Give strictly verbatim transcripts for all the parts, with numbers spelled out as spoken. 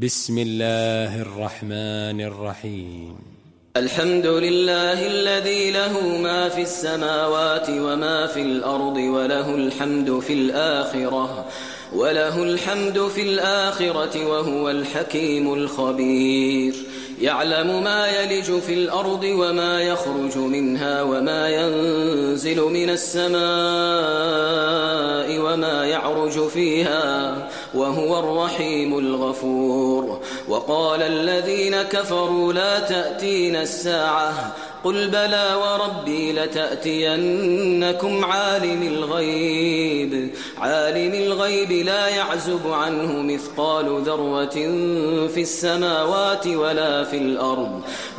بسم الله الرحمن الرحيم. الحمد لله الذي له ما في السماوات وما في الأرض وله الحمد في الآخرة وله الحمد في الآخرة وهو الحكيم الخبير. يعلم ما يلج في الأرض وما يخرج منها وما ينزل من السماء وما يعرج فيها وهو الرحيم الغفور. وقال الذين كفروا لا تأتينا الساعة قل بلى وربي لتأتينكم عالم الغيب عالم الغيب لا يعزب عنه مثقال ذرة في السماوات ولا في الأرض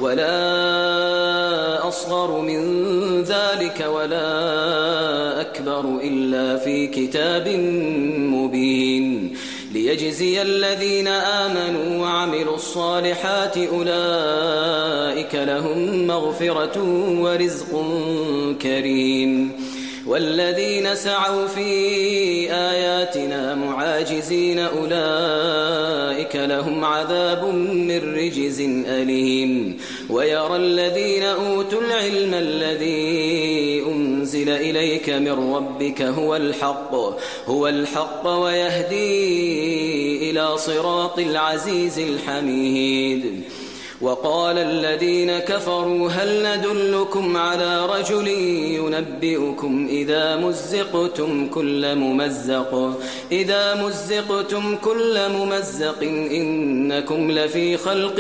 ولا أصغر من ذلك ولا أكبر إلا في كتاب مبين ليجزي الذين آمنوا وعملوا الصالحات أولئك لهم مغفرة ورزق كريم. والذين سعوا في آياتنا معاجزين أولئك لهم عذاب من رجز أليم. ويرى الذين أوتوا العلم الذي أنزل إليك من ربك هو الحق هو الحق ويهدي إلى صراط العزيز الحميد. وقال الذين كفروا هل ندلكم على رجل ينبئكم إذا مزقتم كل ممزق إذا مزقتم كل ممزق إنكم لفي خلق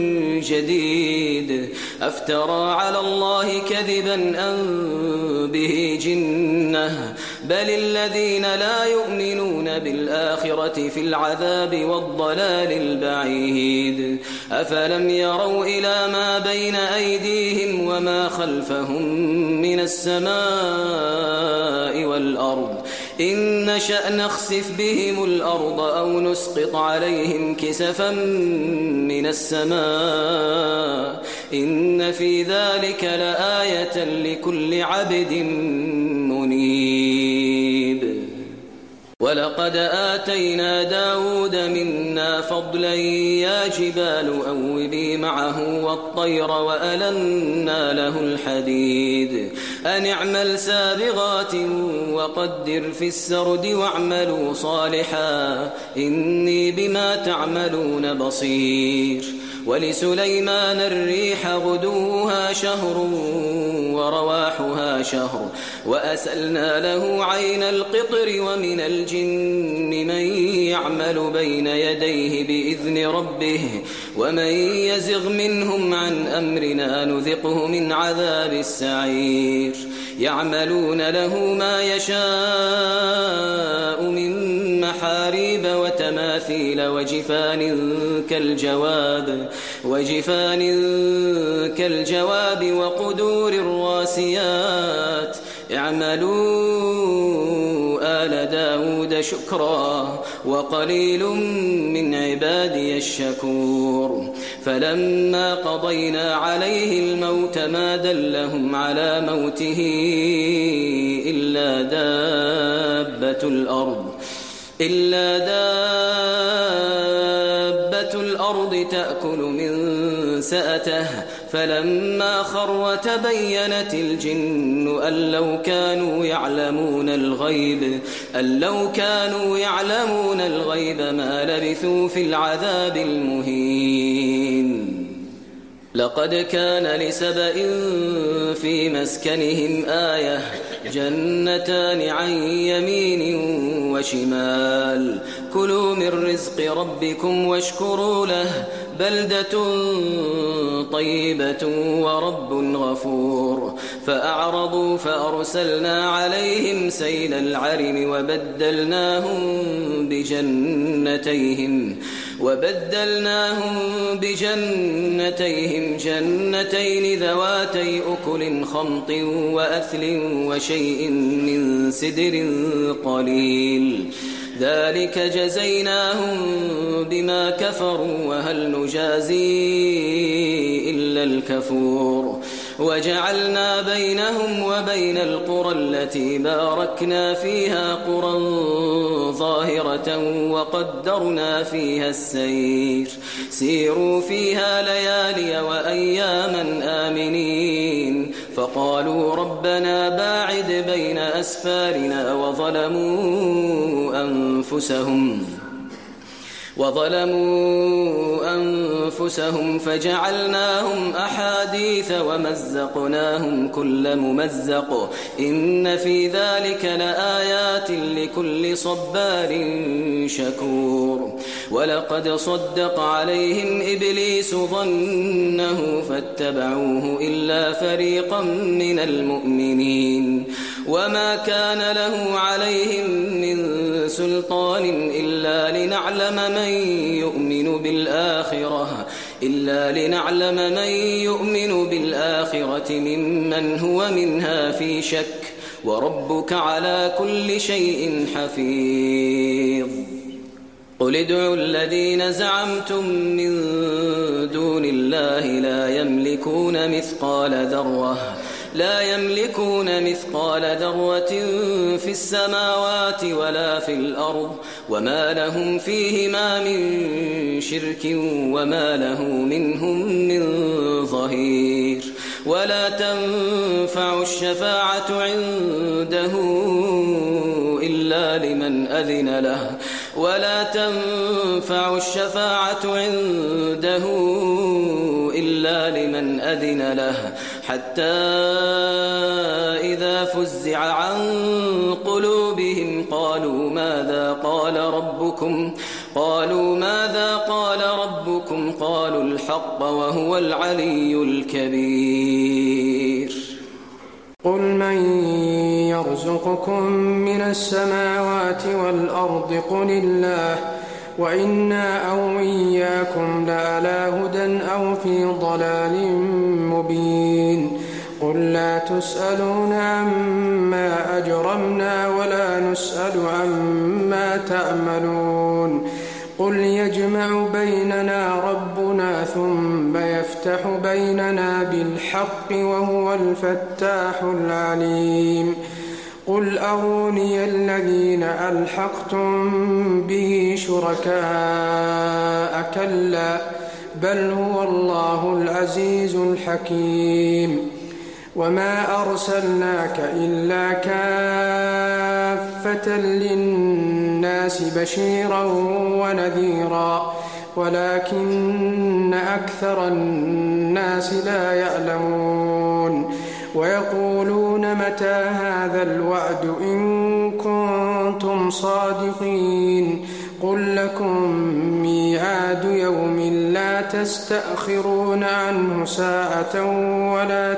جديد أفترى على الله كذبا أم به جنة بل الذين لا يؤمنون بالآخرة في العذاب والضلال البعيد. أفلم يروا إلى ما بين أيديهم وما خلفهم من السماء والأرض إن نشأ نخسف بهم الأرض أو نسقط عليهم كسفا من السماء إن في ذلك لآية لكل عبد منيب. ولقد آتينا داود منا فضلا يا جبال أوبي معه والطير وألنا له الحديد أن اعمل سابغات وقدر في السرد واعملوا صالحا إني بما تعملون بصير. ولسليمان الريح غدوها شهر ورواحها شهر وأسلنا له عين القطر ومن الجن من يعمل بين يديه بإذن ربه ومن يزغ منهم عن أمرنا نذقه من عذاب السعير. يعملون له ما يشاء من محاريب وتماثيل وجفان كالجواب وجفان كالجواب وقدور الراسيات اعملوا آل داود شكرا وقليل من عبادي الشكور. فلما قضينا عليه الموت ما دلهم على موته إلا دابة الأرض إلا دابة الأرض تأكل من سأته فلما خر تبينت الجن أن لو كانوا يعلمون الغيب أن لو كانوا يعلمون الغيب ما لبثوا في العذاب المهين. لقد كان لسبأ في مسكنهم آية جنتان عن يمين وشمال كلوا من رزق ربكم واشكروا له بلدة طيبة ورب غفور. فأعرضوا فأرسلنا عليهم سيل العرم وبدلناهم بجنتيهم وبدلناهم بجنتيهم جنتين ذواتي أكل خمط وأثل وشيء من سدر قليل ذلك جزيناهم بما كفروا وهل نجازي إلا الكفور. وجعلنا بينهم وبين القرى التي باركنا فيها قرى ظاهرة وقدرنا فيها السير سيروا فيها ليالي وأياما آمنين فقالوا ربنا باعد بين أسفارنا وظلموا أنفسهم وظلموا أنفسهم فجعلناهم أحاديث ومزقناهم كل ممزق إن في ذلك لآيات لكل صبار شكور ولقد صدق عليهم إبليس ظنه فاتبعوه إلا فريقا من المؤمنين وما كان له عليهم من سلطان إلا لنعلم من يؤمن بالآخرة إلا لنعلم من يؤمن بالآخرة ممن هو منها في شك وربك على كل شيء حفيظ قل ادعوا الذين زعمتم من دون الله لا يملكون مثقال ذرة لا يملكون مثقال ذرة في السماوات ولا في الأرض وما لهم فيهما من شرك وما له منهم من ظهير ولا تنفع الشفاعة عنده إلا لمن أذن له ولا تنفع الشفاعة عنده إلا لمن أذن له حتى إذا فزع عن قلوبهم قالوا ماذا قال ربكم قالوا ماذا قال ربكم قالوا الحق وهو العلي الكبير قل من يرزقكم من السماوات والأرض قل الله وإنا أو إياكم لعلى هدى أو في ضلال مبين قل لا تسألون عما أجرمنا ولا نسأل عما تعملون قل يجمع بيننا ربنا ثم يفتح بيننا بالحق وهو الفتاح العليم قل أروني الذين ألحقتم به شركاء كلا بل هو الله العزيز الحكيم وما أرسلناك إلا كافة للناس بشيرا ونذيرا ولكن أكثر الناس لا يعلمون ويقولون متى هذا الوعد إن كنتم صادقين قل لكم ميعاد يوم لا تستأخرون عنه ساعة ولا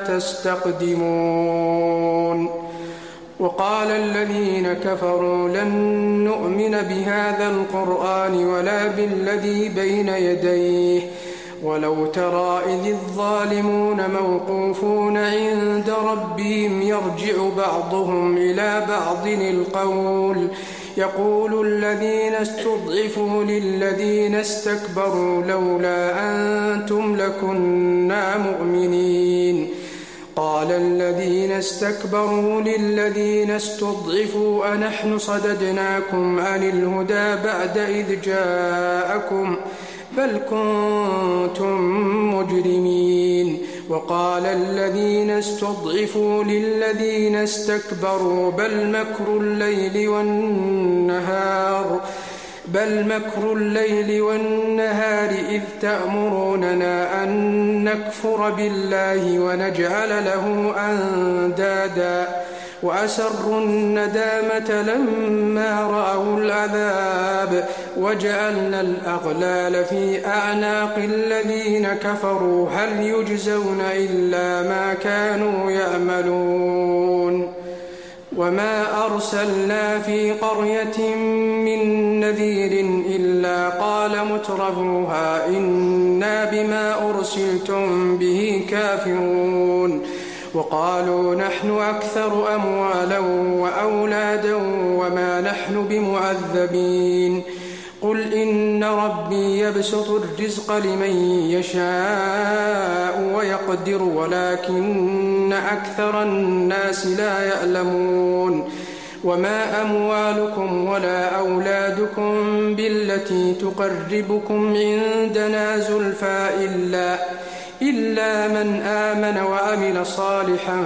تستقدمون وقال الذين كفروا لن نؤمن بهذا القرآن ولا بالذي بين يديه ولو ترى إذ الظالمون موقوفون عند ربهم يرجع بعضهم إلى بعض القول يقول الذين استضعفوا للذين استكبروا لولا أنتم لكنا مؤمنين قال الذين استكبروا للذين استضعفوا أنحن صددناكم عن الهدى بعد إذ جاءكم بل كنتم مجرمين وقال الذين استضعفوا للذين استكبروا بل مكر الليل والنهار بل مكر الليل والنهار إذ تأمروننا أن نكفر بالله ونجعل له أندادا وأسروا الندامة لما رأوا العذاب وجعلنا الأغلال في أعناق الذين كفروا هل يجزون إلا ما كانوا يعملون وما أرسلنا في قرية من نذير إلا قال مترفوها إنا بما أرسلتم به كافرون وقالوا نحن أكثر أموالا وأولادا وما نحن بمعذبين قل إن إن ربي يبسط الرزق لمن يشاء ويقدر ولكن أكثر الناس لا يعلمون وما أموالكم ولا أولادكم بالتي تقربكم عندنا زلفى إلا إلا من آمن وعمل صالحا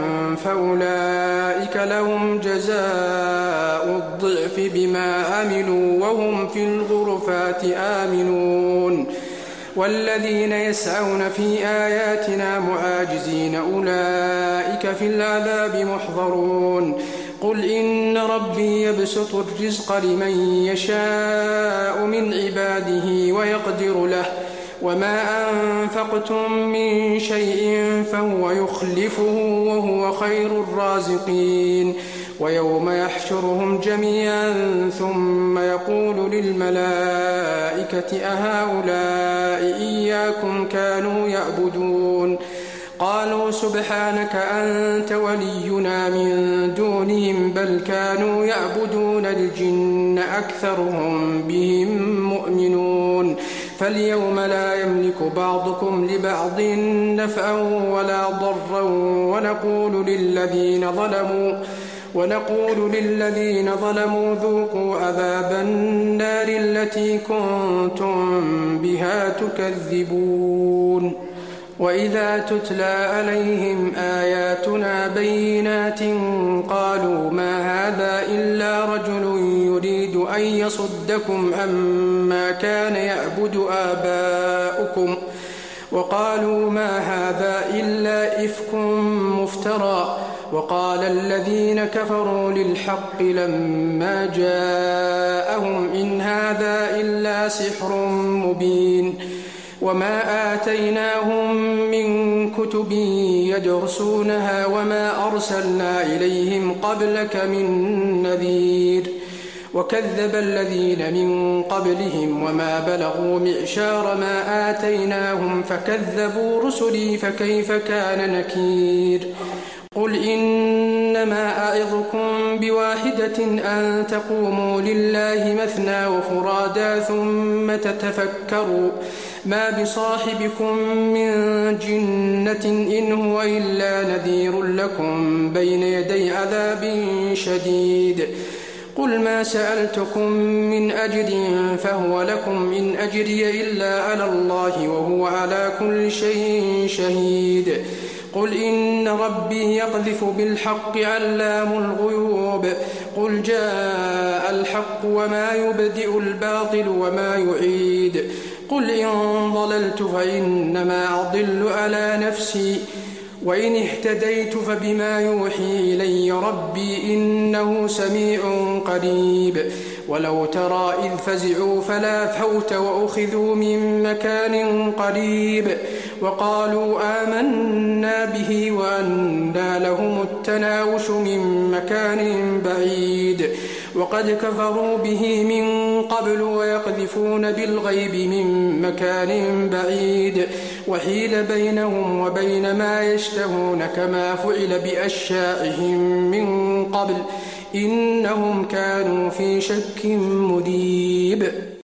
فأولئك لهم جزاء الضعف بما عملوا وهم في الغرفات آمنون والذين يسعون في آياتنا معاجزين أولئك في العذاب محضرون قل إن ربي يبسط الرزق لمن يشاء من عباده ويقدر له وما أنفقتم من شيء فهو يخلفه وهو خير الرازقين ويوم يحشرهم جميعا ثم يقول للملائكة أهؤلاء إياكم كانوا يعبدون قالوا سبحانك أنت ولينا من دونهم بل كانوا يعبدون الجن أكثرهم بهم مؤمنون فاليوم لا يملك بعضكم لبعض نفعا ولا ضرا ونقول للذين ظلموا ونقول للذين ظلموا ذوقوا عذاب النار التي كنتم بها تكذبون وإذا تتلى عليهم آياتنا بينات قالوا ما هذا إلا رجل يريد أن يصدكم عما كان يعبد آباؤكم وقالوا ما هذا إلا إفك مفترى وقال الذين كفروا للحق لما جاءهم إن هذا إلا سحر مبين وما آتيناهم من كتب يدرسونها وما أرسلنا إليهم قبلك من نذير وكذب الذين من قبلهم وما بلغوا معشار ما آتيناهم فكذبوا رسلي فكيف كان نكير قل إنما أعظكم بواحدة أن تقوموا لله مثنى وفرادا ثم تتفكروا ما بصاحبكم من جنة إن هو إلا نذير لكم بين يدي عذاب شديد قل ما سألتكم من أجر فهو لكم إن أجري إلا على الله وهو على كل شيء شهيد قل إن ربي يقذف بالحق علام الغيوب قل جاء الحق وما يبدئ الباطل وما يعيد قل إن ضللت فإنما أضل على نفسي وإن اهتديت فبما يوحي إلي ربي إنه سميع قريب ولو ترى إذ فزعوا فلا فوت وأخذوا من مكان قريب وقالوا آمنا به وأنى لهم التناوش من مكان بعيد وقد كفروا به من قبل ويقذفون بالغيب من مكان بعيد وحيل بينهم وبين ما يشتهون كما فعل بأشياعهم من قبل إنهم كانوا في شك مريب.